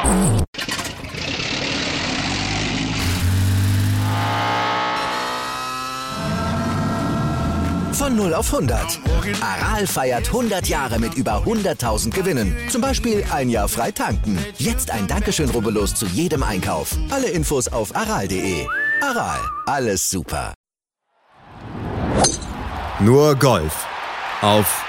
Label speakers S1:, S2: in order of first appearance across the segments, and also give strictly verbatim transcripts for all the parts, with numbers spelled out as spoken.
S1: Von null auf hundert. Aral feiert hundert Jahre mit über hunderttausend Gewinnen. Zum Beispiel ein Jahr frei tanken. Jetzt ein Dankeschön, rubbellos zu jedem Einkauf. Alle Infos auf aral punkt de. Aral, alles super.
S2: Nur Golf auf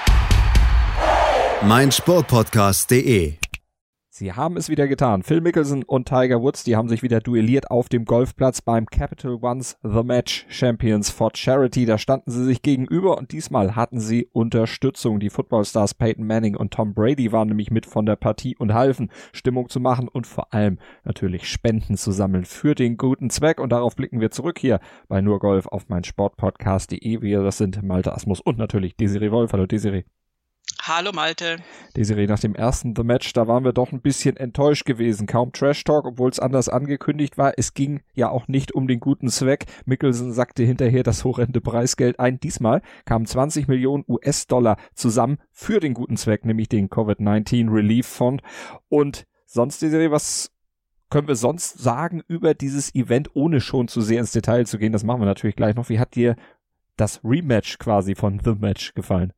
S2: meinsportpodcast punkt de.
S3: Sie haben es wieder getan. Phil Mickelson und Tiger Woods, die haben sich wieder duelliert auf dem Golfplatz beim Capital One's The Match Champions for Charity. Da standen sie sich gegenüber und diesmal hatten sie Unterstützung. Die Footballstars Peyton Manning und Tom Brady waren nämlich mit von der Partie und halfen, Stimmung zu machen und vor allem natürlich Spenden zu sammeln für den guten Zweck. Und darauf blicken wir zurück hier bei Nur Golf auf meinsportpodcast punkt de. Wir, das sind Malte Asmus und natürlich Desiree Wolf. Hallo Desiree.
S4: Hallo Malte.
S3: Desiree, nach dem ersten The Match, da waren wir doch ein bisschen enttäuscht gewesen. Kaum Trash-Talk, obwohl es anders angekündigt war. Es ging ja auch nicht um den guten Zweck. Mickelson sackte hinterher das horrende Preisgeld ein. Diesmal kamen zwanzig Millionen U S-Dollar zusammen für den guten Zweck, nämlich den Covid neunzehn Relief Fund. Und sonst, Desiree, was können wir sonst sagen über dieses Event, ohne schon zu sehr ins Detail zu gehen? Das machen wir natürlich gleich noch. Wie hat dir das Rematch quasi von The Match gefallen?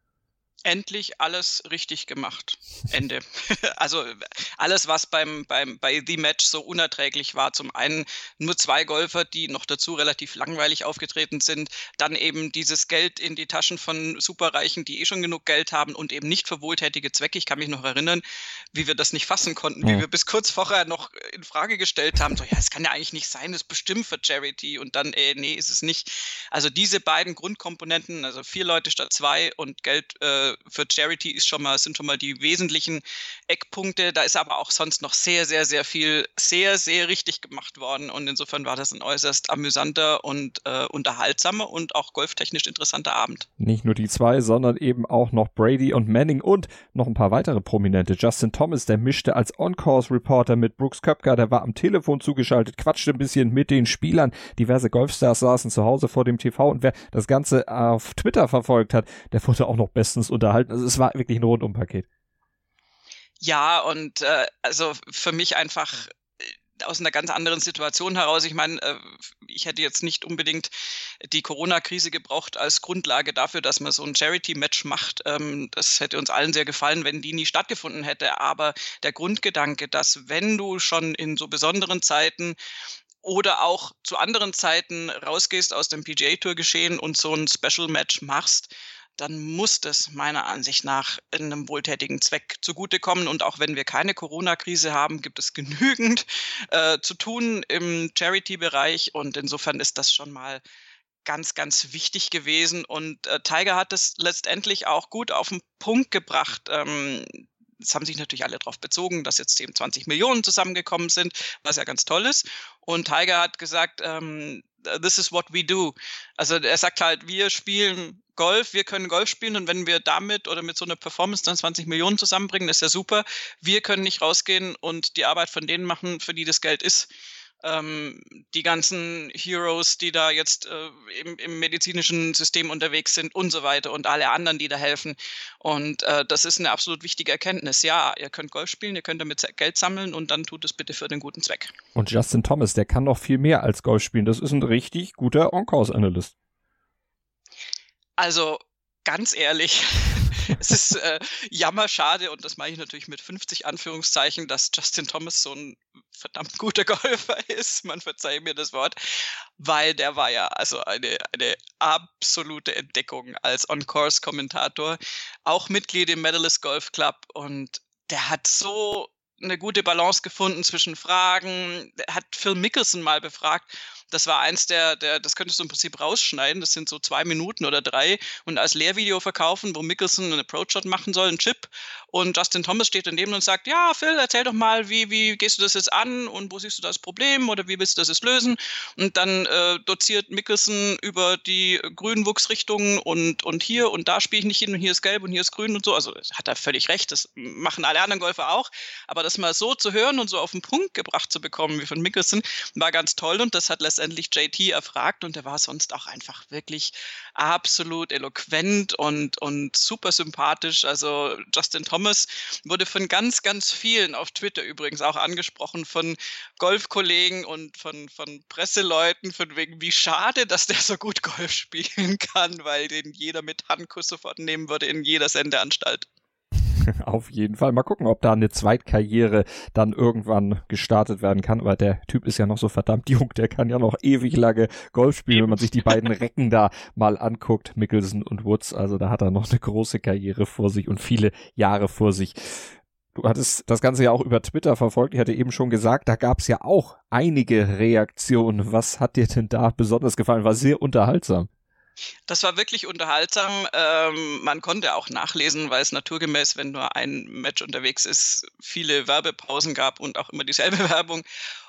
S4: Endlich alles richtig gemacht. Ende. Also alles, was beim, beim, bei The Match so unerträglich war. Zum einen nur zwei Golfer, die noch dazu relativ langweilig aufgetreten sind. Dann eben dieses Geld in die Taschen von Superreichen, die eh schon genug Geld haben und eben nicht für wohltätige Zwecke. Ich kann mich noch erinnern, wie wir das nicht fassen konnten,
S3: Ja.
S4: wie wir bis kurz vorher noch in Frage gestellt haben. So, ja, das kann ja eigentlich nicht sein, das ist bestimmt für Charity. Und dann, äh, nee, ist es nicht. Also diese beiden Grundkomponenten, also vier Leute statt zwei und Geld äh, für Charity ist schon mal, sind schon mal die wesentlichen Eckpunkte. Da ist aber auch sonst noch sehr, sehr, sehr viel, sehr, sehr richtig gemacht worden. Und insofern war das ein äußerst amüsanter und äh, unterhaltsamer und auch golftechnisch interessanter Abend.
S3: Nicht nur die zwei, sondern eben auch noch Brady und Manning und noch ein paar weitere Prominente. Justin Thomas, der mischte als On-Course-Reporter mit Brooks Koepka, der war am Telefon zugeschaltet, quatschte ein bisschen mit den Spielern. Diverse Golfstars saßen zu Hause vor dem T V und wer das Ganze auf Twitter verfolgt hat, der wurde auch noch bestens unterhalten. Also es war wirklich ein Rundum-Paket.
S4: Ja, und äh, also für mich einfach äh, aus einer ganz anderen Situation heraus. Ich meine, äh, ich hätte jetzt nicht unbedingt die Corona-Krise gebraucht als Grundlage dafür, dass man so ein Charity-Match macht. Ähm, das hätte uns allen sehr gefallen, wenn die nie stattgefunden hätte. Aber der Grundgedanke, dass wenn du schon in so besonderen Zeiten oder auch zu anderen Zeiten rausgehst aus dem P G A-Tour-Geschehen und so ein Special-Match machst, dann muss das meiner Ansicht nach einem wohltätigen Zweck zugutekommen. Und auch wenn wir keine Corona-Krise haben, gibt es genügend äh, zu tun im Charity-Bereich. Und insofern ist das schon mal ganz, ganz wichtig gewesen. Und äh, Tiger hat es letztendlich auch gut auf den Punkt gebracht. Ähm, Es haben sich natürlich alle darauf bezogen, dass jetzt eben zwanzig Millionen zusammengekommen sind, was ja ganz toll ist. Und Tiger hat gesagt, ähm, this is what we do. Also er sagt halt, wir spielen Golf, wir können Golf spielen und wenn wir damit oder mit so einer Performance dann zwanzig Millionen zusammenbringen, ist ja super. Wir können nicht rausgehen und die Arbeit von denen machen, für die das Geld ist. Ähm, die ganzen Heroes, die da jetzt äh, im, im medizinischen System unterwegs sind und so weiter und alle anderen, die da helfen. Und äh, das ist eine absolut wichtige Erkenntnis. Ja, ihr könnt Golf spielen, ihr könnt damit Geld sammeln und dann tut es bitte für den guten Zweck.
S3: Und Justin Thomas, der kann noch viel mehr als Golf spielen. Das ist ein richtig guter On-Course-Analyst.
S4: Also ganz ehrlich, es ist äh, jammerschade und das mache ich natürlich mit fünfzig Anführungszeichen, dass Justin Thomas so ein verdammt guter Golfer ist. Man verzeihe mir das Wort, weil der war ja also eine, eine absolute Entdeckung als On-Course-Kommentator, auch Mitglied im Medalist Golf Club und der hat so eine gute Balance gefunden zwischen Fragen. Er hat Phil Mickelson mal befragt. Das war eins der, der, das könntest du im Prinzip rausschneiden. Das sind so zwei Minuten oder drei und als Lehrvideo verkaufen, wo Mickelson einen Approach-Shot machen soll, einen Chip. Und Justin Thomas steht daneben und sagt, ja, Phil, erzähl doch mal, wie, wie gehst du das jetzt an und wo siehst du das Problem oder wie willst du das jetzt lösen? Und dann äh, doziert Mickelson über die Grünwuchsrichtungen und, und hier und da spiele ich nicht hin und hier ist gelb und hier ist grün und so. Also hat er völlig recht, das machen alle anderen Golfer auch. Aber das mal so zu hören und so auf den Punkt gebracht zu bekommen wie von Mickelson, war ganz toll und das hat letztendlich J T erfragt und der war sonst auch einfach wirklich absolut eloquent und, und super sympathisch. Also Justin Thomas wurde von ganz, ganz vielen auf Twitter übrigens auch angesprochen, von Golfkollegen und von, von Presseleuten, von wegen, wie schade, dass der so gut Golf spielen kann, weil den jeder mit Handkuss sofort nehmen würde in jeder Sendeanstalt.
S3: Auf jeden Fall. Mal gucken, ob da eine Zweitkarriere dann irgendwann gestartet werden kann. Aber der Typ ist ja noch so verdammt jung, der kann ja noch ewig lange Golf spielen, wenn man sich die beiden Recken da mal anguckt, Mickelson und Woods. Also da hat er noch eine große Karriere vor sich und viele Jahre vor sich. Du hattest das Ganze ja auch über Twitter verfolgt. Ich hatte eben schon gesagt, da gab es ja auch einige Reaktionen. Was hat dir denn da besonders gefallen? War sehr unterhaltsam.
S4: Das war wirklich unterhaltsam. Ähm, man konnte auch nachlesen, weil es naturgemäß, wenn nur ein Match unterwegs ist, viele Werbepausen gab und auch immer dieselbe Werbung.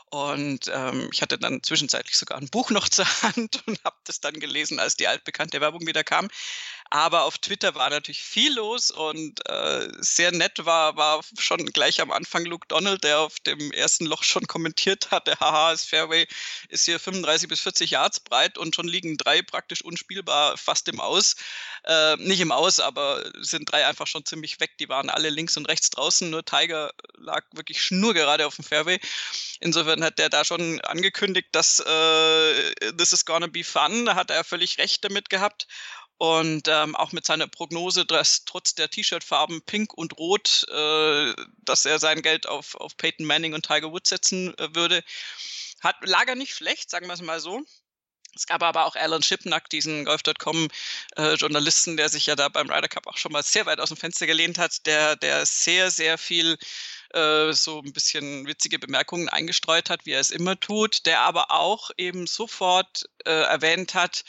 S4: Und ähm, ich hatte dann zwischenzeitlich sogar ein Buch noch zur Hand und habe das dann gelesen, als die altbekannte Werbung wieder kam. Aber auf Twitter war natürlich viel los und äh, sehr nett war, war schon gleich am Anfang Luke Donald, der auf dem ersten Loch schon kommentiert hatte, haha, das Fairway ist hier fünfunddreißig bis vierzig Yards breit und schon liegen drei praktisch unspielbar fast im Aus. Äh, nicht im Aus, aber sind drei einfach schon ziemlich weg. Die waren alle links und rechts draußen, nur Tiger lag wirklich schnurgerade auf dem Fairway. Insofern hat der da schon angekündigt, dass äh, this is gonna be fun. Da hat er völlig recht damit gehabt. Und ähm, auch mit seiner Prognose, dass trotz der T-Shirt-Farben Pink und Rot, äh, dass er sein Geld auf, auf Peyton Manning und Tiger Woods setzen äh, würde, hat, lag er nicht schlecht, sagen wir es mal so. Es gab aber auch Alan Shipnuck, diesen Golf Punkt com äh, Journalisten, der sich ja da beim Ryder Cup auch schon mal sehr weit aus dem Fenster gelehnt hat, der, der sehr, sehr viel äh, so ein bisschen witzige Bemerkungen eingestreut hat, wie er es immer tut, der aber auch eben sofort äh, erwähnt hat,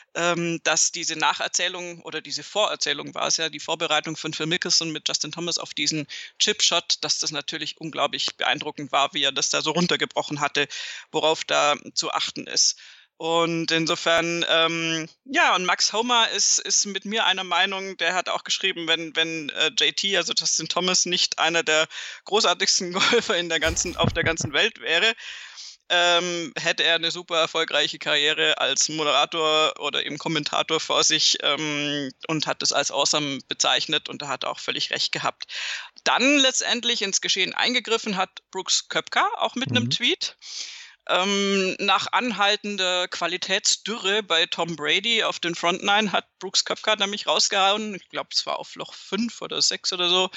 S4: dass diese Nacherzählung oder diese Vorerzählung war es ja, die Vorbereitung von Phil Mickelson mit Justin Thomas auf diesen Chipshot, dass das natürlich unglaublich beeindruckend war, wie er das da so runtergebrochen hatte, worauf da zu achten ist. Und insofern, ähm, ja, und Max Homa ist, ist mit mir einer Meinung, der hat auch geschrieben, wenn, wenn äh, J T, also Justin Thomas, nicht einer der großartigsten Golfer in der ganzen, auf der ganzen Welt wäre, Ähm, hätte er eine super erfolgreiche Karriere als Moderator oder eben Kommentator vor sich ähm, und hat das als awesome bezeichnet und da hat er auch völlig recht gehabt. Dann letztendlich ins Geschehen eingegriffen hat Brooks Koepka, auch mit mhm. einem Tweet. Ähm, nach anhaltender Qualitätsdürre bei Tom Brady auf den Front Nine hat Brooks Koepka nämlich rausgehauen, ich glaube es war auf Loch fünf oder sechs oder so,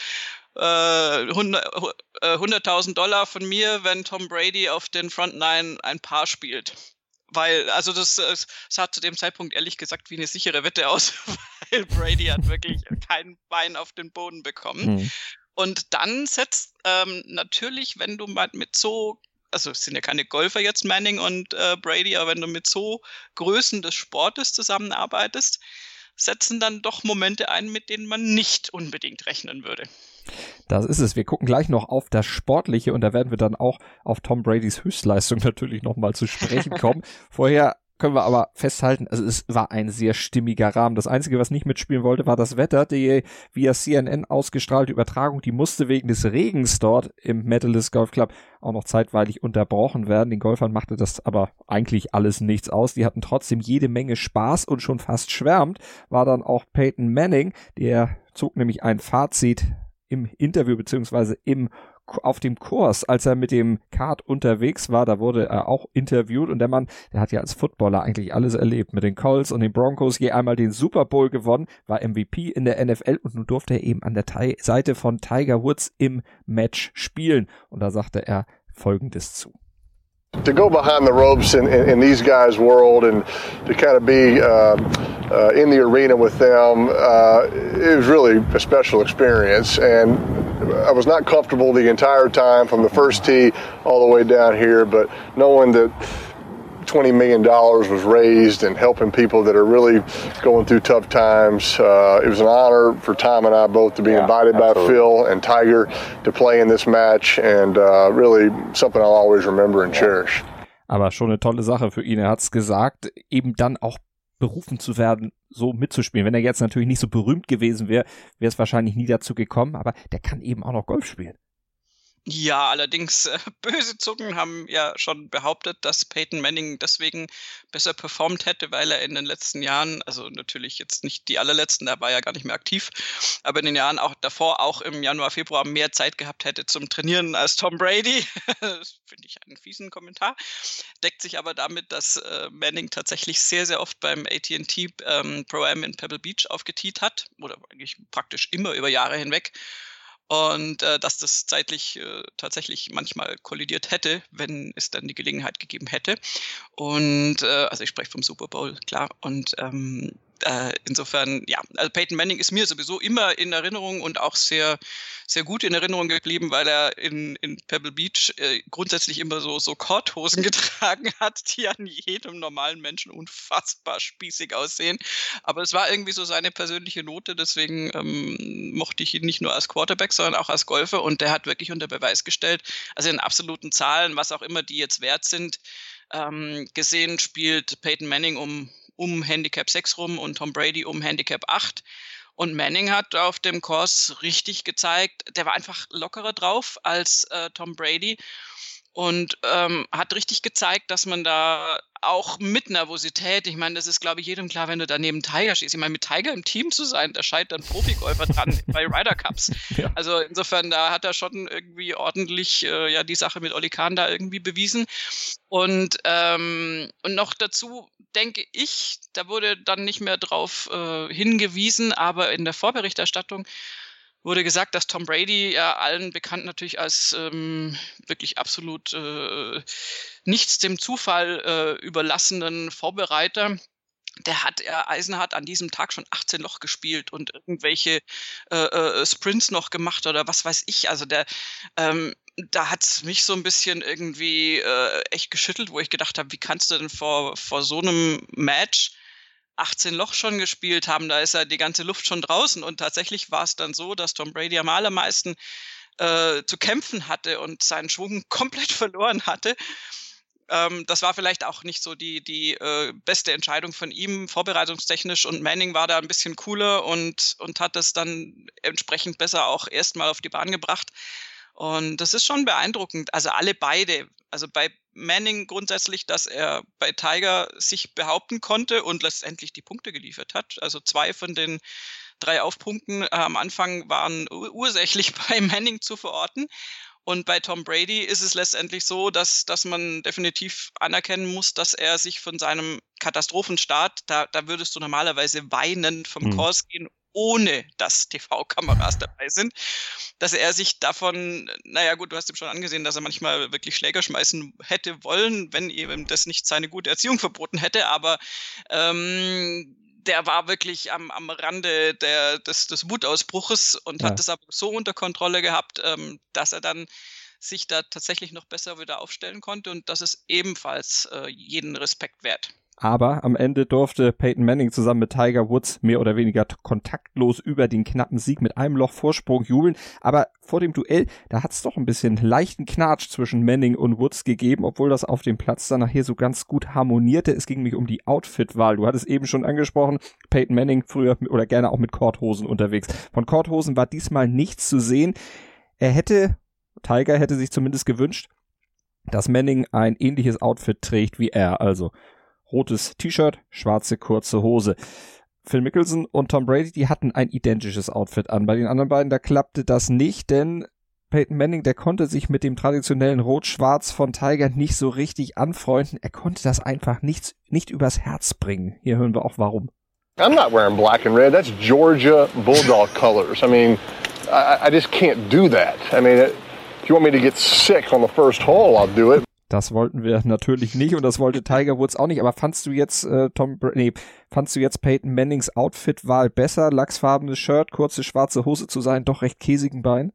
S4: hunderttausend Dollar von mir, wenn Tom Brady auf den Front Nine ein Paar spielt. Weil, also das, das sah zu dem Zeitpunkt ehrlich gesagt wie eine sichere Wette aus, weil Brady hat wirklich kein Bein auf den Boden bekommen. Mhm. Und dann setzt ähm, natürlich, wenn du mal mit so, also es sind ja keine Golfer jetzt, Manning und äh, Brady, aber wenn du mit so Größen des Sportes zusammenarbeitest, setzen dann doch Momente ein, mit denen man nicht unbedingt rechnen würde.
S3: Das ist es. Wir gucken gleich noch auf das Sportliche und da werden wir dann auch auf Tom Bradys Höchstleistung natürlich nochmal zu sprechen kommen. Vorher können wir aber festhalten, also es war ein sehr stimmiger Rahmen. Das Einzige, was nicht mitspielen wollte, war das Wetter. Die via C N N ausgestrahlte Übertragung, die musste wegen des Regens dort im Medalist Golf Club auch noch zeitweilig unterbrochen werden. Den Golfern machte das aber eigentlich alles nichts aus. Die hatten trotzdem jede Menge Spaß und schon fast schwärmt war dann auch Peyton Manning. Der zog nämlich ein Fazit im Interview beziehungsweise im auf dem Kurs, als er mit dem Kart unterwegs war, da wurde er auch interviewt und der Mann, der hat ja als Footballer eigentlich alles erlebt, mit den Colts und den Broncos je einmal den Super Bowl gewonnen, war M V P in der N F L und nun durfte er eben an der Ti- Seite von Tiger Woods im Match spielen und da sagte er Folgendes zu.
S5: To go behind the ropes in, in, in these guys' world and to kind of be uh, uh, in the arena with them, uh, it was really a special experience. And I was not comfortable the entire time from the first tee all the way down here, but knowing that twenty million dollars was raised and helping people that are really going through tough times. Uh, it was an honor for Tom and I both to be yeah, invited absolutely. by Phil and Tiger to play in this match and uh, really something I'll always remember and cherish.
S3: Aber schon eine tolle Sache für ihn. Er hat's gesagt, eben dann auch berufen zu werden, so mitzuspielen. Wenn er jetzt natürlich nicht so berühmt gewesen wäre, wäre es wahrscheinlich nie dazu gekommen, aber der kann eben auch noch Golf spielen.
S4: Ja, allerdings äh, böse Zungen haben ja schon behauptet, dass Peyton Manning deswegen besser performt hätte, weil er in den letzten Jahren, also natürlich jetzt nicht die allerletzten, da war er ja gar nicht mehr aktiv, aber in den Jahren auch davor, auch im Januar, Februar mehr Zeit gehabt hätte zum Trainieren als Tom Brady. Das finde ich einen fiesen Kommentar. Deckt sich aber damit, dass äh, Manning tatsächlich sehr, sehr oft beim A T and T ähm, Pro-Am in Pebble Beach aufgetiet hat oder eigentlich praktisch immer über Jahre hinweg. Und äh, dass das zeitlich äh, tatsächlich manchmal kollidiert hätte, wenn es dann die Gelegenheit gegeben hätte. Und äh, also ich spreche vom Super Bowl, klar. Und ähm, äh, insofern, ja, also Peyton Manning ist mir sowieso immer in Erinnerung und auch sehr, sehr gut in Erinnerung geblieben, weil er in, in Pebble Beach äh, grundsätzlich immer so, so Korthosen getragen hat, die an jedem normalen Menschen unfassbar spießig aussehen. Aber es war irgendwie so seine persönliche Note, deswegen ähm, mochte ich ihn nicht nur als Quarterback, sondern auch als Golfer, und der hat wirklich unter Beweis gestellt, also in absoluten Zahlen, was auch immer die jetzt wert sind, ähm, gesehen spielt Peyton Manning um um Handicap sechs rum und Tom Brady um Handicap acht. Und Manning hat auf dem Kurs richtig gezeigt, der war einfach lockerer drauf als äh, Tom Brady und ähm, hat richtig gezeigt, dass man da auch mit Nervosität, ich meine, das ist, glaube ich, jedem klar, wenn du da neben Tiger stehst. Ich meine, mit Tiger im Team zu sein, da scheitert ein Profigolfer dran bei Ryder Cups. Ja. Also insofern, da hat er schon irgendwie ordentlich äh, ja die Sache mit Oli Kahn da irgendwie bewiesen. Und, ähm, und noch dazu denke ich, da wurde dann nicht mehr drauf äh, hingewiesen, aber in der Vorberichterstattung wurde gesagt, dass Tom Brady, ja allen bekannt natürlich als ähm, wirklich absolut äh, nichts dem Zufall äh, überlassenen Vorbereiter, der hat er Eisenhart an diesem Tag schon achtzehn Loch gespielt und irgendwelche äh, äh, Sprints noch gemacht oder was weiß ich. Also der ähm, da hat es mich so ein bisschen irgendwie äh, echt geschüttelt, wo ich gedacht habe, wie kannst du denn vor, vor so einem Match achtzehn Loch schon gespielt haben, da ist ja die ganze Luft schon draußen, und tatsächlich war es dann so, dass Tom Brady am allermeisten äh, zu kämpfen hatte und seinen Schwung komplett verloren hatte. Ähm, das war vielleicht auch nicht so die, die äh, beste Entscheidung von ihm, vorbereitungstechnisch, und Manning war da ein bisschen cooler und, und hat es dann entsprechend besser auch erstmal auf die Bahn gebracht. Und das ist schon beeindruckend. Also alle beide. Also bei Manning grundsätzlich, dass er bei Tiger sich behaupten konnte und letztendlich die Punkte geliefert hat. Also zwei von den drei Aufpunkten äh, am Anfang waren ur- ursächlich bei Manning zu verorten. Und bei Tom Brady ist es letztendlich so, dass, dass man definitiv anerkennen muss, dass er sich von seinem Katastrophenstart, da, da würdest du normalerweise weinend vom mhm. Kurs gehen, ohne dass T V-Kameras dabei sind, dass er sich davon, naja gut, du hast ihm schon angesehen, dass er manchmal wirklich Schläger schmeißen hätte wollen, wenn ihm das nicht seine gute Erziehung verboten hätte, aber ähm, der war wirklich am, am Rande der, des, des Wutausbruches und ja. hat das aber so unter Kontrolle gehabt, ähm, dass er dann sich da tatsächlich noch besser wieder aufstellen konnte, und das ist ebenfalls äh, jeden Respekt wert.
S3: Aber am Ende durfte Peyton Manning zusammen mit Tiger Woods mehr oder weniger t- kontaktlos über den knappen Sieg mit einem Loch Vorsprung jubeln. Aber vor dem Duell, da hat es doch ein bisschen leichten Knatsch zwischen Manning und Woods gegeben, obwohl das auf dem Platz dann nachher so ganz gut harmonierte. Es ging nämlich um die Outfit-Wahl. Du hattest eben schon angesprochen, Peyton Manning früher oder gerne auch mit Korthosen unterwegs. Von Korthosen war diesmal nichts zu sehen. Er hätte, Tiger hätte sich zumindest gewünscht, dass Manning ein ähnliches Outfit trägt wie er, also rotes T-Shirt, schwarze kurze Hose. Phil Mickelson und Tom Brady, die hatten ein identisches Outfit an. Bei den anderen beiden, da klappte das nicht, denn Peyton Manning, der konnte sich mit dem traditionellen Rot-Schwarz von Tiger nicht so richtig anfreunden. Er konnte das einfach nicht, nicht übers Herz bringen. Hier hören wir auch warum.
S5: I'm not wearing black and red. That's Georgia Bulldog colors. I mean, I, I just can't do that. I mean, if you want me to get sick on the first hole, I'll do it.
S3: Das wollten wir natürlich nicht, und das wollte Tiger Woods auch nicht. Aber fandst du jetzt äh, Tom, nee, fandst du jetzt Peyton Mannings Outfit-Wahl besser? Lachsfarbenes Shirt, kurze schwarze Hose zu sein, doch recht käsigen Beinen?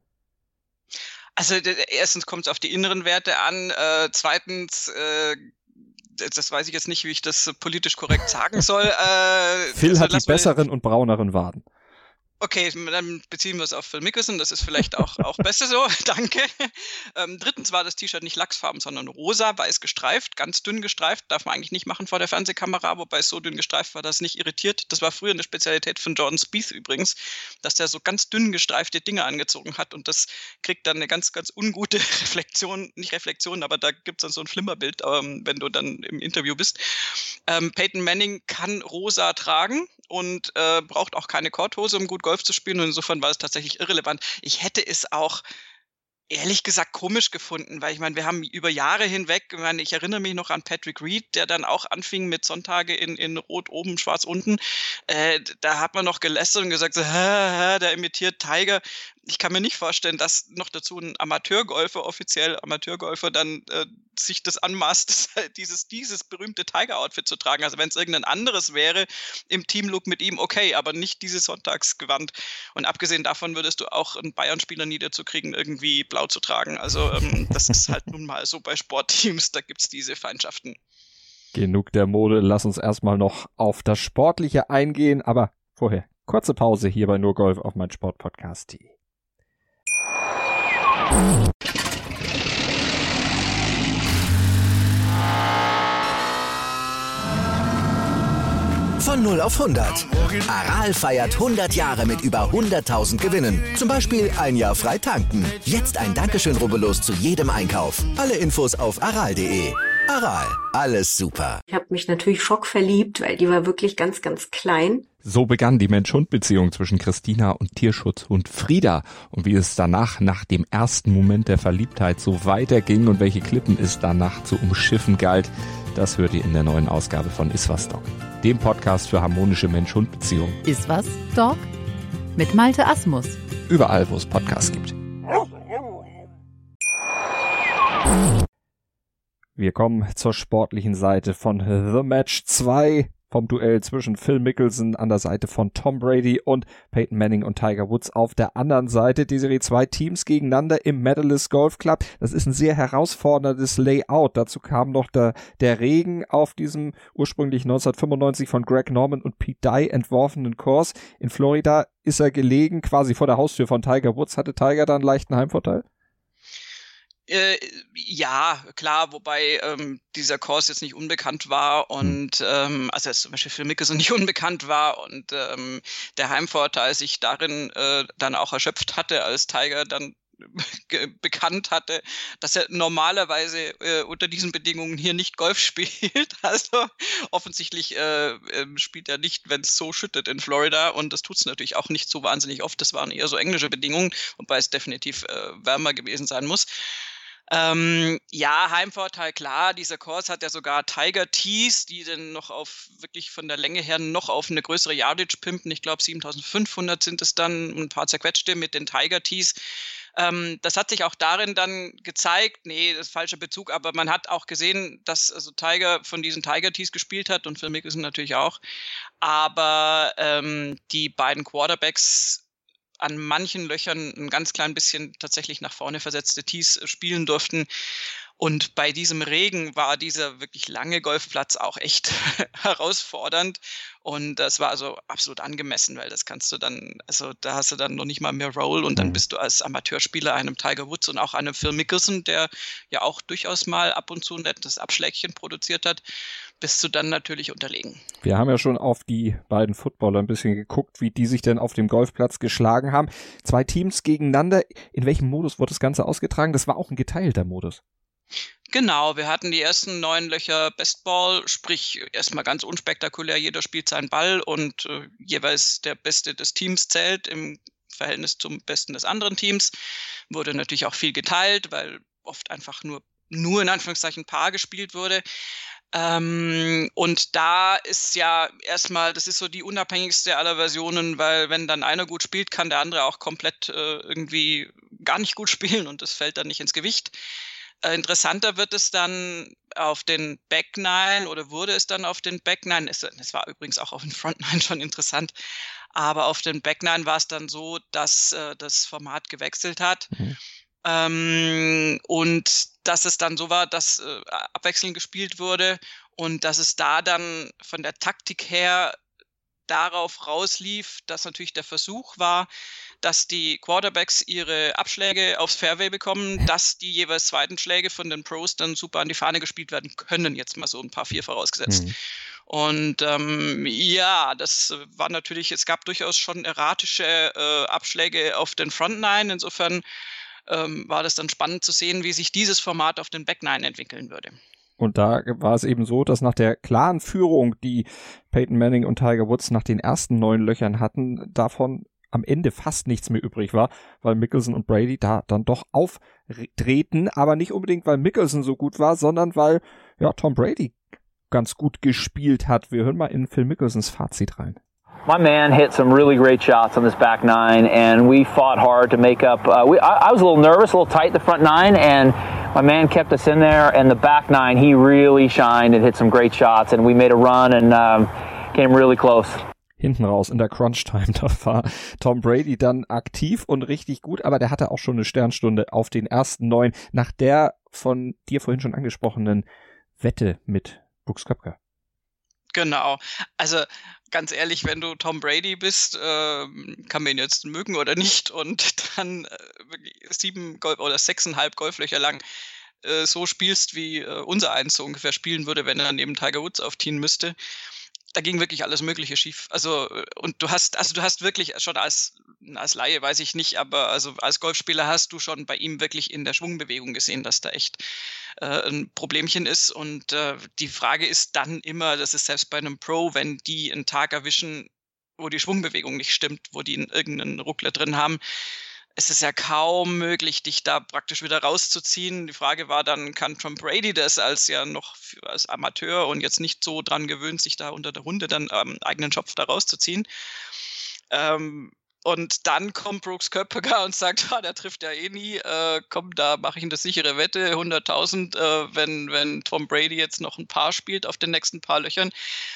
S4: Also erstens kommt es auf die inneren Werte an. Äh, zweitens, äh, das weiß ich jetzt nicht, wie ich das politisch korrekt sagen soll. Äh,
S3: Phil
S4: also
S3: hat die besseren und brauneren Waden.
S4: Okay, dann beziehen wir es auf Phil Mickelson, das ist vielleicht auch, auch besser so, danke. Ähm, drittens war das T-Shirt nicht lachsfarben, sondern rosa, weiß gestreift, ganz dünn gestreift, darf man eigentlich nicht machen vor der Fernsehkamera, wobei es so dünn gestreift war, dass es nicht irritiert. Das war früher eine Spezialität von Jordan Spieth übrigens, dass der so ganz dünn gestreifte Dinge angezogen hat und das kriegt dann eine ganz, ganz ungute Reflexion, nicht Reflexion, aber da gibt es dann so ein Flimmerbild, ähm, wenn du dann im Interview bist. Ähm, Peyton Manning kann rosa tragen und äh, braucht auch keine Korthose, um gut Golf zu spielen. Und insofern war es tatsächlich irrelevant. Ich hätte es auch ehrlich gesagt komisch gefunden, weil ich meine, wir haben über Jahre hinweg, ich meine, ich erinnere mich noch an Patrick Reed, der dann auch anfing mit Sonntage in, in Rot oben, Schwarz unten. Äh, da hat man noch gelästert und gesagt, so, hä, hä, der imitiert Tiger. Ich kann mir nicht vorstellen, dass noch dazu ein Amateurgolfer, offiziell Amateurgolfer, dann äh, sich das anmaßt, dieses, dieses berühmte Tiger-Outfit zu tragen. Also wenn es irgendein anderes wäre im Teamlook mit ihm, okay, aber nicht dieses Sonntagsgewand. Und abgesehen davon würdest du auch einen Bayern-Spieler niederzukriegen, irgendwie blau zu tragen. Also ähm, das ist halt nun mal so bei Sportteams, da gibt's diese Feindschaften.
S3: Genug der Mode, lass uns erstmal noch auf das Sportliche eingehen, aber vorher kurze Pause hier bei Nur Golf auf mein Sportpodcast punkt de.
S1: Von null auf hundert. Aral feiert hundert Jahre mit über hunderttausend Gewinnen. Zum Beispiel ein Jahr frei tanken. Jetzt ein Dankeschön, rubbellos zu jedem Einkauf. Alle Infos auf aral punkt de. Aral, alles super.
S6: Ich habe mich natürlich schockverliebt, weil die war wirklich ganz, ganz klein.
S3: So begann die Mensch-Hund-Beziehung zwischen Christina und Tierschutzhund Frieda. Und wie es danach, nach dem ersten Moment der Verliebtheit, so weiterging und welche Klippen es danach zu umschiffen galt, das hört ihr in der neuen Ausgabe von Iswas Dog, dem Podcast für harmonische Mensch-Hund-Beziehungen.
S7: Iswas Dog mit Malte Asmus.
S3: Überall, wo es Podcasts gibt. Wir kommen zur sportlichen Seite von The Match zwei, vom Duell zwischen Phil Mickelson an der Seite von Tom Brady und Peyton Manning und Tiger Woods auf der anderen Seite. Die Serie zwei Teams gegeneinander im Medalist Golf Club. Das ist ein sehr herausforderndes Layout. Dazu kam noch der, der Regen auf diesem ursprünglich neunzehnhundertfünfundneunzig von Greg Norman und Pete Dye entworfenen Kurs. In Florida ist er gelegen, quasi vor der Haustür von Tiger Woods. Hatte Tiger da einen leichten Heimvorteil?
S4: Äh, ja, klar, wobei ähm, dieser Kurs jetzt nicht unbekannt war und ähm, also jetzt zum Beispiel für Mickelson nicht unbekannt war und ähm, der Heimvorteil sich darin äh, dann auch erschöpft hatte, als Tiger dann bekannt hatte, dass er normalerweise äh, unter diesen Bedingungen hier nicht Golf spielt. Also offensichtlich äh, äh, spielt er nicht, wenn es so schüttet in Florida und das tut es natürlich auch nicht so wahnsinnig oft. Das waren eher so englische Bedingungen, wobei es definitiv äh, wärmer gewesen sein muss. Ähm, ja, Heimvorteil, klar, dieser Kurs hat ja sogar Tiger Tees, die dann noch auf, wirklich von der Länge her noch auf eine größere Yardage pimpen. Ich glaube siebentausendfünfhundert sind es dann, ein paar zerquetschte mit den Tiger Tees. Ähm, das hat sich auch darin dann gezeigt, nee, das ist falscher Bezug, aber man hat auch gesehen, dass also Tiger von diesen Tiger Tees gespielt hat und Phil Mickelson natürlich auch. Aber ähm, die beiden Quarterbacks an manchen Löchern ein ganz klein bisschen tatsächlich nach vorne versetzte Tees spielen durften. Und bei diesem Regen war dieser wirklich lange Golfplatz auch echt herausfordernd. Und das war also absolut angemessen, weil das kannst du dann, also da hast du dann noch nicht mal mehr Roll und dann bist du als Amateurspieler einem Tiger Woods und auch einem Phil Mickelson, der ja auch durchaus mal ab und zu ein nettes Abschlägchen produziert hat, bist du dann natürlich unterlegen.
S3: Wir haben ja schon auf die beiden Footballer ein bisschen geguckt, wie die sich denn auf dem Golfplatz geschlagen haben. Zwei Teams gegeneinander. In welchem Modus wurde das Ganze ausgetragen? Das war auch ein geteilter Modus.
S4: Genau, wir hatten die ersten neun Löcher Bestball, sprich erstmal ganz unspektakulär, jeder spielt seinen Ball und äh, jeweils der Beste des Teams zählt im Verhältnis zum Besten des anderen Teams. Wurde natürlich auch viel geteilt, weil oft einfach nur, nur in Anführungszeichen Paar gespielt wurde. Ähm, und da ist ja erstmal, das ist so die unabhängigste aller Versionen, weil wenn dann einer gut spielt, kann der andere auch komplett äh, irgendwie gar nicht gut spielen und das fällt dann nicht ins Gewicht. Äh, interessanter wird es dann auf den Back Nine oder wurde es dann auf den Back Nine, es, es war übrigens auch auf den Front Nine schon interessant, aber auf den Back Nine war es dann so, dass äh, das Format gewechselt hat. Mhm. Ähm, und dass es dann so war, dass äh, abwechselnd gespielt wurde und dass es da dann von der Taktik her darauf rauslief, dass natürlich der Versuch war, dass die Quarterbacks ihre Abschläge aufs Fairway bekommen, dass die jeweils zweiten Schläge von den Pros dann super an die Fahne gespielt werden können, jetzt mal so ein paar vier vorausgesetzt. Mhm. Und ähm, ja, das war natürlich, es gab durchaus schon erratische äh, Abschläge auf den Front Nine, insofern ähm, war das dann spannend zu sehen, wie sich dieses Format auf den Back Nine entwickeln würde.
S3: Und da war es eben so, dass nach der klaren Führung, die Peyton Manning und Tiger Woods nach den ersten neun Löchern hatten, davon am Ende fast nichts mehr übrig war, weil Mickelson und Brady da dann doch auftreten, aber nicht unbedingt, weil Mickelson so gut war, sondern weil ja Tom Brady ganz gut gespielt hat. Wir hören mal in Phil Mickelsons Fazit rein.
S8: My man hit some really great shots on this back nine, and we fought hard to make up. Uh, we, I, I was a little nervous, a little tight the front nine, and my man kept us in there. And the back nine, he really shined and hit some great shots, and we made a run and um, came really close.
S3: Hinten raus in der Crunch-Time, da war Tom Brady dann aktiv und richtig gut, aber der hatte auch schon eine Sternstunde auf den ersten neun, nach der von dir vorhin schon angesprochenen Wette mit Brooks Koepka.
S4: Genau, also ganz ehrlich, wenn du Tom Brady bist, äh, kann man ihn jetzt mögen oder nicht und dann äh, sieben Golf- oder sechseinhalb Golflöcher lang äh, so spielst, wie äh, unser eins so ungefähr spielen würde, wenn er neben Tiger Woods aufziehen müsste, da ging wirklich alles Mögliche schief. Also, und du hast, also du hast wirklich schon als, als Laie, weiß ich nicht, aber also als Golfspieler hast du schon bei ihm wirklich in der Schwungbewegung gesehen, dass da echt äh, ein Problemchen ist. Und äh, die Frage ist dann immer, das ist selbst bei einem Pro, wenn die einen Tag erwischen, wo die Schwungbewegung nicht stimmt, wo die irgendeinen Ruckler drin haben, es ist ja kaum möglich, dich da praktisch wieder rauszuziehen. Die Frage war dann, kann Tom Brady das als ja noch für, als Amateur und jetzt nicht so dran gewöhnt, sich da unter der Runde dann am eigenen Schopf da rauszuziehen. Ähm, und dann kommt Brooks Koepka und sagt, ah, der trifft ja eh nie, äh, komm, da mache ich eine sichere Wette, hunderttausend, äh, wenn, wenn Tom Brady jetzt noch ein Paar spielt auf den nächsten paar Löchern.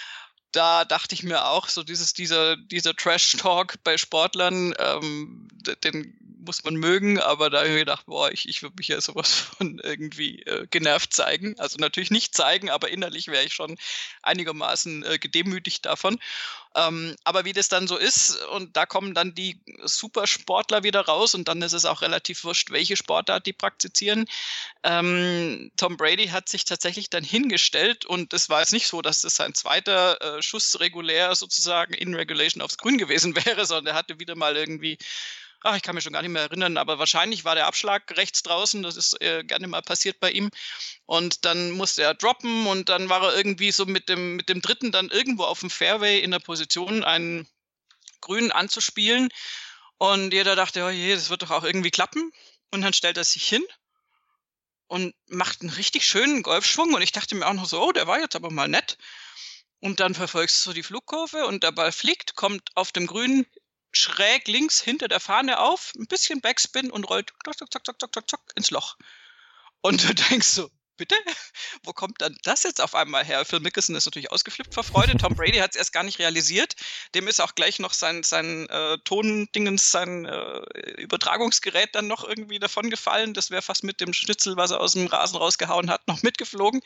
S4: Da dachte ich mir auch, so dieses, dieser, dieser Trash-Talk bei Sportlern, ähm, den muss man mögen, aber da habe ich mir gedacht, boah, ich, ich würde mich ja sowas von irgendwie äh, genervt zeigen. Also natürlich nicht zeigen, aber innerlich wäre ich schon einigermaßen äh, gedemütigt davon. Ähm, aber wie das dann so ist, und da kommen dann die Supersportler wieder raus und dann ist es auch relativ wurscht, welche Sportart die praktizieren. Ähm, Tom Brady hat sich tatsächlich dann hingestellt und es war jetzt nicht so, dass das sein zweiter äh, Schuss regulär sozusagen in Regulation aufs Grün gewesen wäre, sondern er hatte wieder mal irgendwie, ach, ich kann mich schon gar nicht mehr erinnern, aber wahrscheinlich war der Abschlag rechts draußen, das ist äh, gerne mal passiert bei ihm. Und dann musste er droppen und dann war er irgendwie so mit dem, mit dem dritten dann irgendwo auf dem Fairway in der Position, einen Grün anzuspielen. Und jeder dachte, oh je, das wird doch auch irgendwie klappen. Und dann stellt er sich hin und macht einen richtig schönen Golfschwung. Und ich dachte mir auch noch so, oh, der war jetzt aber mal nett. Und dann verfolgst du so die Flugkurve und der Ball fliegt, kommt auf dem Grün schräg links hinter der Fahne auf, ein bisschen Backspin und rollt zack, zack, zack, zack, zack, zack, ins Loch. Und du denkst so, bitte? Wo kommt dann das jetzt auf einmal her? Phil Mickelson ist natürlich ausgeflippt vor Freude. Tom Brady hat es erst gar nicht realisiert. Dem ist auch gleich noch sein, sein äh, Tondingens, sein äh, Übertragungsgerät dann noch irgendwie davon gefallen. Das wäre fast mit dem Schnitzel, was er aus dem Rasen rausgehauen hat, noch mitgeflogen.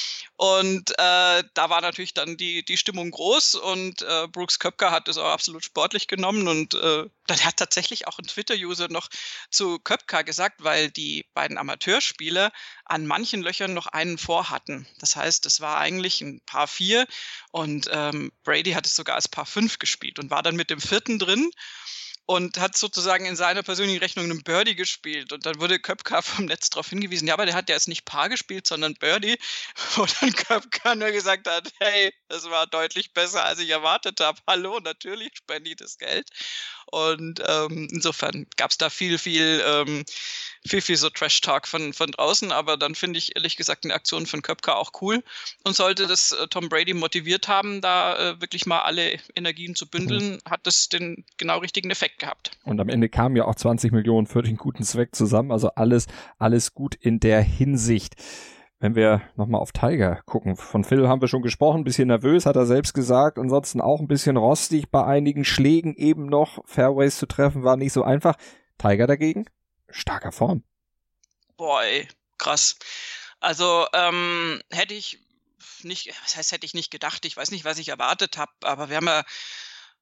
S4: Und äh, da war natürlich dann die, die Stimmung groß und äh, Brooks Koepka hat es auch absolut sportlich genommen und äh, dann hat tatsächlich auch ein Twitter-User noch zu Koepka gesagt, weil die beiden Amateurspieler an manchen Löchern noch einen vorhatten. Das heißt, es war eigentlich ein Par vier und ähm, Brady hat es sogar als Par fünf gespielt und war dann mit dem vierten drin. Und hat sozusagen in seiner persönlichen Rechnung einen Birdie gespielt. Und dann wurde Koepka vom Netz darauf hingewiesen, ja, aber der hat ja jetzt nicht Paar gespielt, sondern Birdie. Wo dann Koepka nur gesagt hat, hey, das war deutlich besser, als ich erwartet habe. Hallo, natürlich spende ich das Geld. Und ähm, insofern gab es da viel, viel, ähm, viel, viel so Trash-Talk von, von draußen. Aber dann finde ich ehrlich gesagt eine Aktion von Koepka auch cool. Und sollte das äh, Tom Brady motiviert haben, da äh, wirklich mal alle Energien zu bündeln, mhm. hat das den genau richtigen Effekt gehabt.
S3: Und am Ende kamen ja auch zwanzig Millionen für den guten Zweck zusammen. Also alles, alles gut in der Hinsicht. Wenn wir nochmal auf Tiger gucken, von Phil haben wir schon gesprochen, ein bisschen nervös, hat er selbst gesagt, ansonsten auch ein bisschen rostig bei einigen Schlägen eben noch, Fairways zu treffen war nicht so einfach. Tiger dagegen, starker Form.
S4: Boah, ey, krass. Also ähm, hätte ich nicht, was heißt hätte ich nicht gedacht, ich weiß nicht, was ich erwartet habe, aber wir haben ja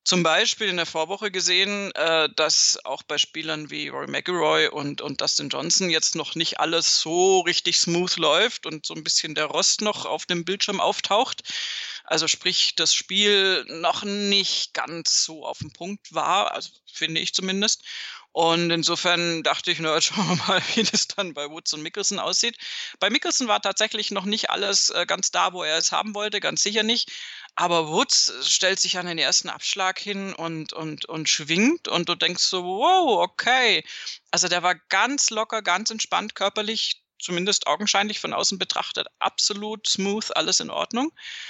S4: zum Beispiel in der Vorwoche gesehen, äh, dass auch bei Spielern wie Rory McIlroy und, und Dustin Johnson jetzt noch nicht alles so richtig smooth läuft und so ein bisschen der Rost noch auf dem Bildschirm auftaucht. Also sprich, das Spiel noch nicht ganz so auf den Punkt war, also finde ich zumindest. Und insofern dachte ich, na, schauen wir mal, wie das dann bei Woods und Mickelson aussieht. Bei Mickelson war tatsächlich noch nicht alles äh, ganz da, wo er es haben wollte, ganz sicher nicht. Aber Woods stellt sich an den ersten Abschlag hin und, und, und schwingt und du denkst so, wow, okay. Also der war ganz locker, ganz entspannt, körperlich, zumindest augenscheinlich von außen betrachtet, absolut smooth, alles in Ordnung.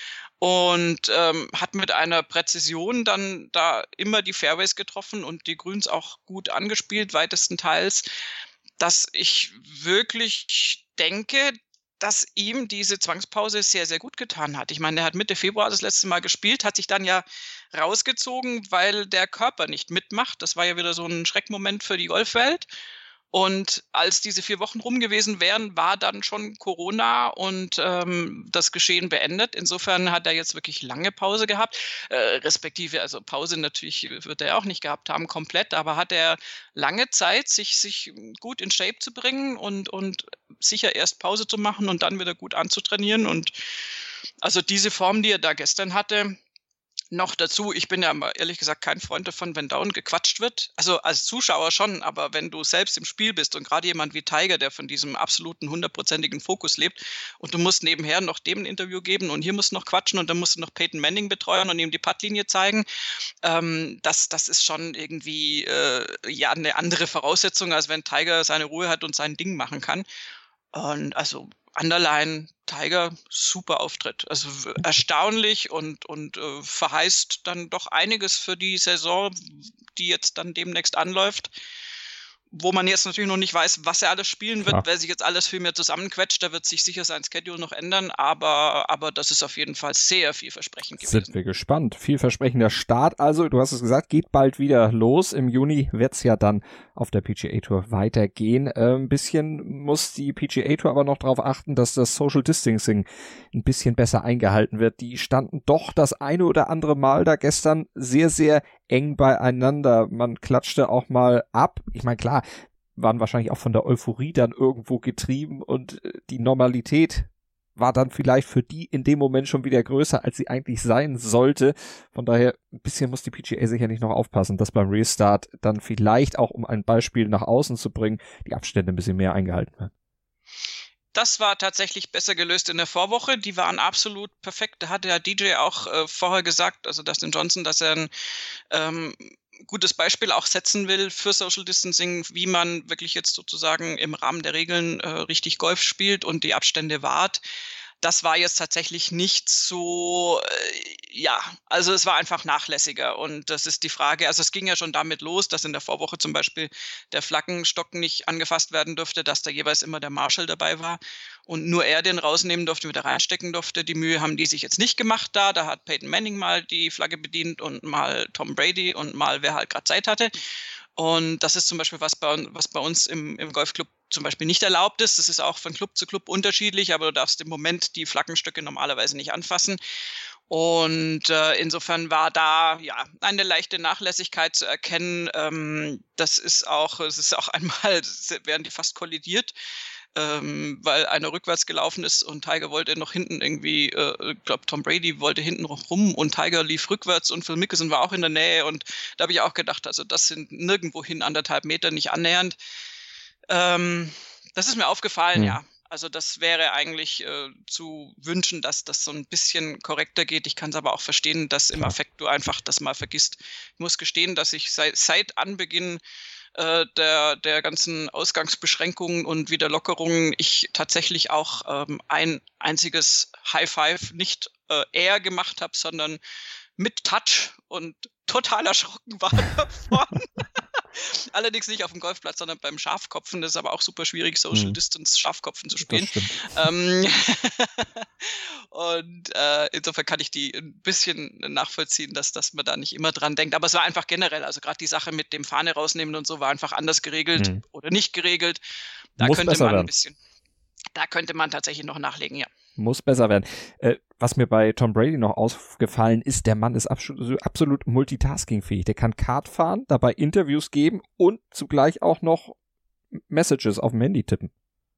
S4: Und ähm, hat mit einer Präzision dann da immer die Fairways getroffen und die Grüns auch gut angespielt, weitestenteils, dass ich wirklich denke, dass ihm diese Zwangspause sehr, sehr gut getan hat. Ich meine, er hat Mitte Februar das letzte Mal gespielt, hat sich dann ja rausgezogen, weil der Körper nicht mitmacht. Das war ja wieder so ein Schreckmoment für die Golfwelt. Und als diese vier Wochen rum gewesen wären, war dann schon Corona und ähm, das Geschehen beendet. Insofern hat er jetzt wirklich lange Pause gehabt, äh, respektive, also Pause natürlich wird er auch nicht gehabt haben, komplett, aber hat er lange Zeit, sich, sich gut in Shape zu bringen und, und sicher erst Pause zu machen und dann wieder gut anzutrainieren. Und also diese Form, die er da gestern hatte, noch dazu, ich bin ja ehrlich gesagt kein Freund davon, wenn dauernd gequatscht wird. Also als Zuschauer schon, aber wenn du selbst im Spiel bist und gerade jemand wie Tiger, der von diesem absoluten hundertprozentigen Fokus lebt und du musst nebenher noch dem ein Interview geben und hier musst du noch quatschen und dann musst du noch Peyton Manning betreuen und ihm die Puttlinie zeigen, ähm, das, das ist schon irgendwie äh, ja eine andere Voraussetzung, als wenn Tiger seine Ruhe hat und sein Ding machen kann. Und also Underline, Tiger, super Auftritt. Also erstaunlich und, und äh, verheißt dann doch einiges für die Saison, die jetzt dann demnächst anläuft. Wo man jetzt natürlich noch nicht weiß, was er alles spielen wird, ja. Weil sich jetzt alles viel mehr zusammenquetscht. Da wird sich sicher sein Schedule noch ändern, aber, aber das ist auf jeden Fall sehr vielversprechend gewesen.
S3: Sind wir gespannt. Vielversprechender Start. Also, du hast es gesagt, geht bald wieder los. Im Juni wird es ja dann auf der P G A Tour weitergehen. Äh, ein bisschen muss die P G A Tour aber noch darauf achten, dass das Social Distancing ein bisschen besser eingehalten wird. Die standen doch das eine oder andere Mal da gestern sehr, sehr eng beieinander. Man klatschte auch mal ab. Ich meine, klar, waren wahrscheinlich auch von der Euphorie dann irgendwo getrieben und die Normalität war dann vielleicht für die in dem Moment schon wieder größer, als sie eigentlich sein sollte. Von daher, ein bisschen muss die P G A sicherlich noch aufpassen, dass beim Restart dann vielleicht auch, um ein Beispiel nach außen zu bringen, die Abstände ein bisschen mehr eingehalten werden.
S4: Das war tatsächlich besser gelöst in der Vorwoche. Die waren absolut perfekt. Da hatte ja D J auch äh, vorher gesagt, also Dustin Johnson, dass er ein ähm, gutes Beispiel auch setzen will für Social Distancing, wie man wirklich jetzt sozusagen im Rahmen der Regeln äh, richtig Golf spielt und die Abstände wahrt. Das war jetzt tatsächlich nicht so, äh, ja, also es war einfach nachlässiger und das ist die Frage, also es ging ja schon damit los, dass in der Vorwoche zum Beispiel der Flaggenstock nicht angefasst werden durfte, dass da jeweils immer der Marshal dabei war und nur er den rausnehmen durfte, wieder reinstecken durfte. Die Mühe haben die sich jetzt nicht gemacht da, da hat Peyton Manning mal die Flagge bedient und mal Tom Brady und mal wer halt gerade Zeit hatte. Und das ist zum Beispiel was bei, was bei uns im, im Golfclub zum Beispiel nicht erlaubt ist. Das ist auch von Club zu Club unterschiedlich, aber du darfst im Moment die Flaggenstöcke normalerweise nicht anfassen. Und äh, insofern war da ja eine leichte Nachlässigkeit zu erkennen. Ähm, das ist auch, es ist auch einmal, werden die fast kollidiert. Ähm, weil einer rückwärts gelaufen ist und Tiger wollte noch hinten irgendwie, äh, ich glaube Tom Brady wollte hinten noch rum und Tiger lief rückwärts und Phil Mickelson war auch in der Nähe und da habe ich auch gedacht, also das sind nirgendwohin anderthalb Meter, nicht annähernd. Ähm, das ist mir aufgefallen, mhm. ja. Also das wäre eigentlich äh, zu wünschen, dass das so ein bisschen korrekter geht. Ich kann es aber auch verstehen, dass im Affekt du einfach das mal vergisst. Ich muss gestehen, dass ich seit, seit Anbeginn Der, der ganzen Ausgangsbeschränkungen und Wiederlockerungen ich tatsächlich auch ähm, ein einziges High Five nicht äh, eher gemacht habe, sondern mit Touch und total erschrocken war davon. Allerdings nicht auf dem Golfplatz, sondern beim Schafkopfen. Das ist aber auch super schwierig, Social Distance Schafkopfen zu spielen. Ähm, und äh, insofern kann ich die ein bisschen nachvollziehen, dass, dass man da nicht immer dran denkt. Aber es war einfach generell, also gerade die Sache mit dem Fahne rausnehmen und so war einfach anders geregelt mhm. oder nicht geregelt. Da
S3: Muss
S4: könnte man
S3: werden.
S4: ein bisschen, da könnte man tatsächlich noch nachlegen, ja.
S3: muss besser werden. Äh, was mir bei Tom Brady noch aufgefallen ist, der Mann ist absolut, absolut multitaskingfähig. Der kann Kart fahren, dabei Interviews geben und zugleich auch noch Messages auf dem Handy tippen.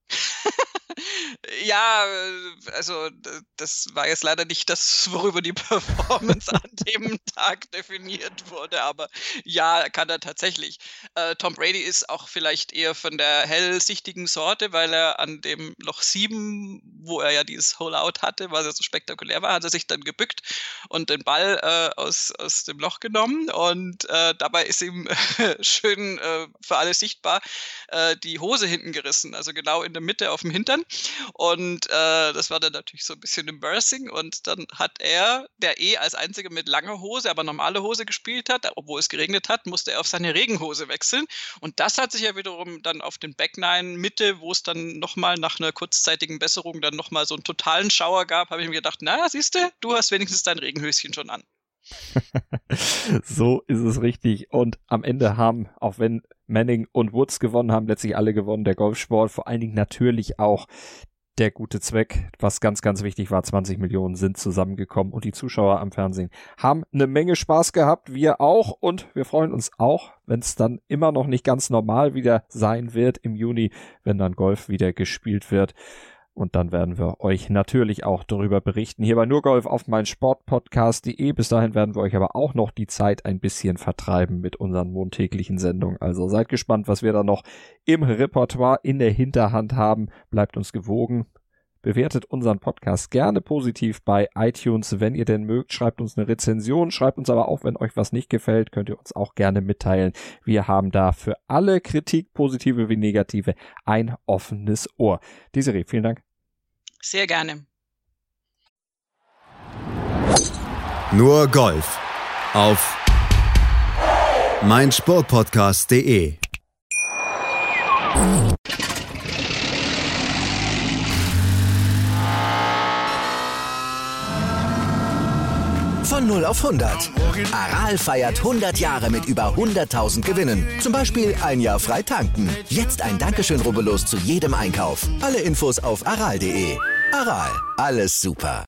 S4: Ja, also das war jetzt leider nicht das, worüber die Performance an dem Tag definiert wurde, aber ja, kann er tatsächlich. Äh, Tom Brady ist auch vielleicht eher von der hellsichtigen Sorte, weil er an dem Loch sieben, wo er ja dieses Hole-Out hatte, was ja so spektakulär war, hat er sich dann gebückt und den Ball äh, aus, aus dem Loch genommen und äh, dabei ist ihm schön äh, für alle sichtbar äh, die Hose hinten gerissen, also genau in der Mitte auf dem Hintern. Und äh, das war dann natürlich so ein bisschen embarrassing. Und dann hat er, der eh als Einziger mit langer Hose, aber normale Hose gespielt hat, obwohl es geregnet hat, musste er auf seine Regenhose wechseln. Und das hat sich ja wiederum dann auf den Back Nine Mitte, wo es dann nochmal nach einer kurzzeitigen Besserung dann nochmal so einen totalen Schauer gab, habe ich mir gedacht, na, siehst du, du hast wenigstens dein Regenhöschen schon an.
S3: So ist es richtig. Und am Ende haben, auch wenn Manning und Woods gewonnen haben, letztlich alle gewonnen, der Golfsport, vor allen Dingen natürlich auch der gute Zweck, was ganz, ganz wichtig war, zwanzig Millionen sind zusammengekommen und die Zuschauer am Fernsehen haben eine Menge Spaß gehabt, wir auch und wir freuen uns auch, wenn es dann immer noch nicht ganz normal wieder sein wird im Juni, wenn dann Golf wieder gespielt wird. Und dann werden wir euch natürlich auch darüber berichten. Hier bei Nur Golf auf meinsportpodcast punkt de. Bis dahin werden wir euch aber auch noch die Zeit ein bisschen vertreiben mit unseren montäglichen Sendungen. Also seid gespannt, was wir da noch im Repertoire in der Hinterhand haben. Bleibt uns gewogen. Bewertet unseren Podcast gerne positiv bei iTunes, wenn ihr denn mögt. Schreibt uns eine Rezension. Schreibt uns aber auch, wenn euch was nicht gefällt, könnt ihr uns auch gerne mitteilen. Wir haben da für alle Kritik, positive wie negative, ein offenes Ohr. Desiree, vielen Dank.
S4: Sehr gerne.
S2: Nur Golf auf meinsportpodcast punkt de.
S1: Von null auf hundert. Aral feiert hundert Jahre mit über hunderttausend Gewinnen. Zum Beispiel ein Jahr frei tanken. Jetzt ein Dankeschön, rubbellos zu jedem Einkauf. Alle Infos auf aral punkt de. Aral, alles super.